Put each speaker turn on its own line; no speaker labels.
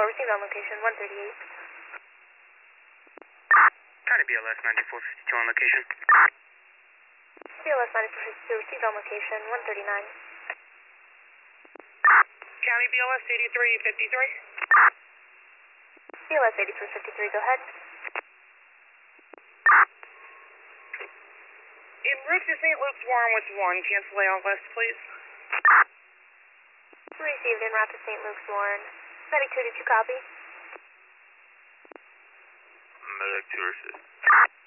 received on location 138.
County BLS 9452 on location.
BLS 9452 received on location 139.
County BLS 8353.
BLS 8353, go ahead.
En route to St. Luke's Warren with 1, cancel layout west, please.
Received en route to St. Luke's Warren. Medic 2, did you copy?
Medic 2 received.